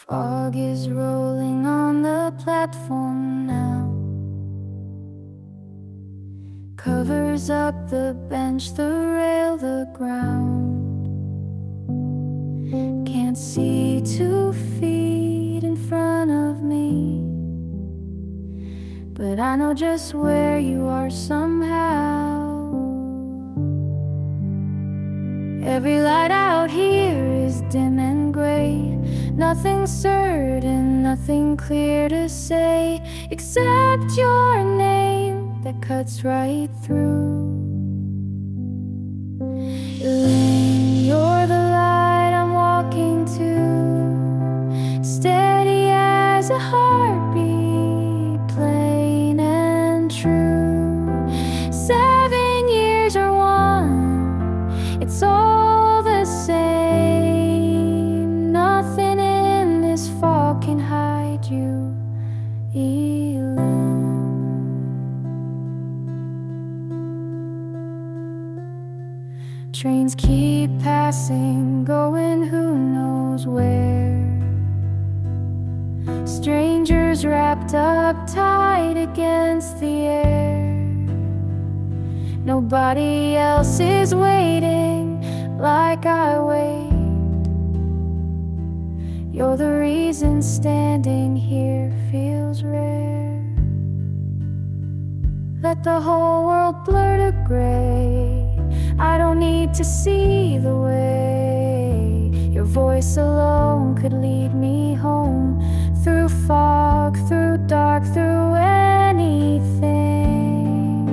Fog is rolling on the platform now. Covers up the bench, the rail, the ground. Can't see 2 feet in front of me, but I know just where you are somehow. Every light out here is dim and gray. Nothing certain, nothing clear to say, except your name that cuts right through. Elaine, you're the light I'm walking to, steady as a heartbeat, plain and true. 7 years or one, it's all the same. Nothing in this fog can hide you, Elaine. Trains keep passing, going who knows where. Strangers wrapped up tight against the air. Nobody else is waiting like I wait. You're the reason standing here feels rare. Let the whole world blur to gray. I don't need to see the way. Your voice alone could lead me home, through fog, through dark, through anything.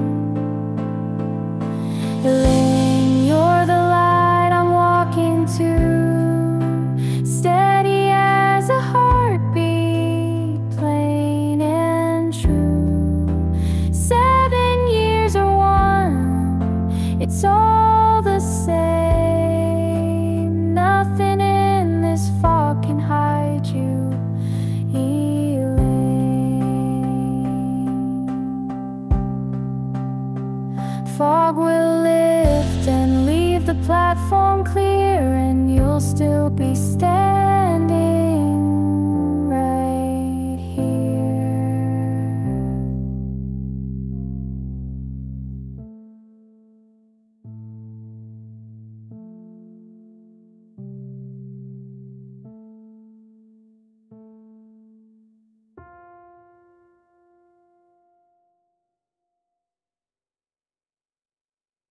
Elaine, you're the light I'm walking to, steady as a heartbeat, plain and true. 7 years or one, it's all the same. Nothing in this fog can hide you, Elaine. Fog will lift and leave the platform clear, and you'll still be standing